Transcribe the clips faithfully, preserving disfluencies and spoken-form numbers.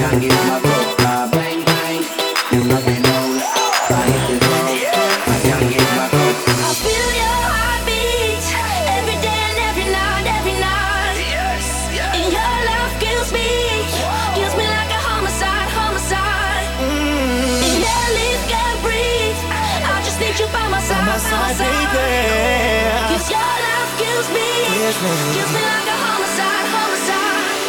can't get my cup. Uh, bang bang, you knock me down. I hit the ground. I can't get my cup. I feel your heartbeat every day and every night, every night. Yes, yes. And your love kills me, kills me like a homicide, homicide. Mm. And your lips can't breathe. I just need you by my side, By my side, baby. 'Cause your love kills me, Yes, me. kills me like a homicide, homicide.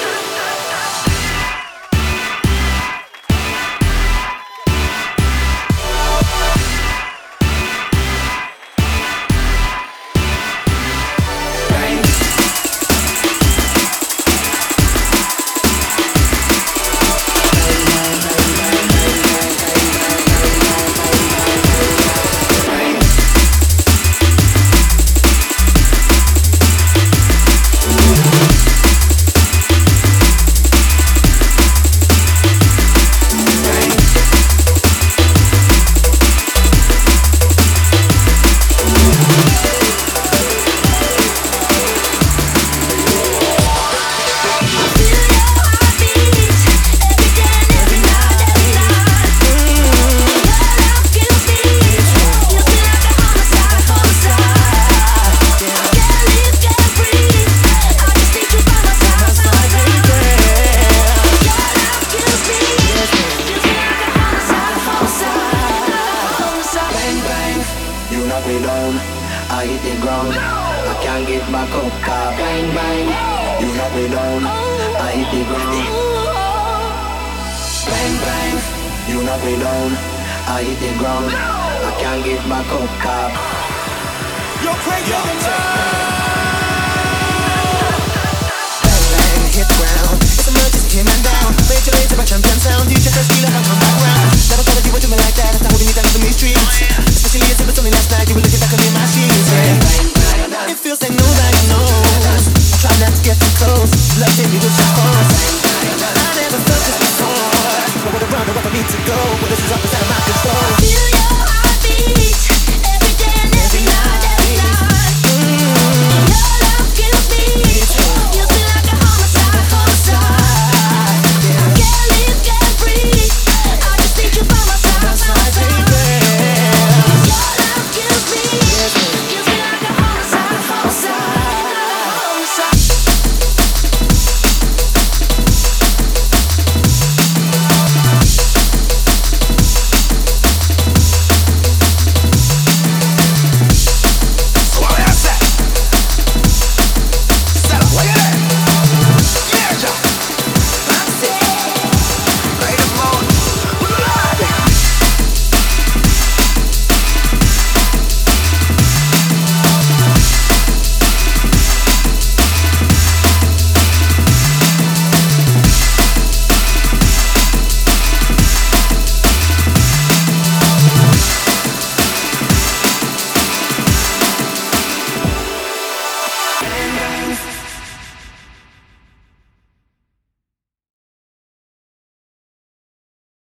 Me down, I hit the ground. I can't get back up. Car bang bang, you knock me down. I hit the ground. Bang bang, you knock me down. I hit the ground. I can't get back up. Car. You're crazy than bang bang, hit the ground. It's emergency, hit man down. Major laser, my champion sound. D J first, feel like I'm from background. Never thought that you would do me like that. After holding me down on the streets, especially as it was only last night.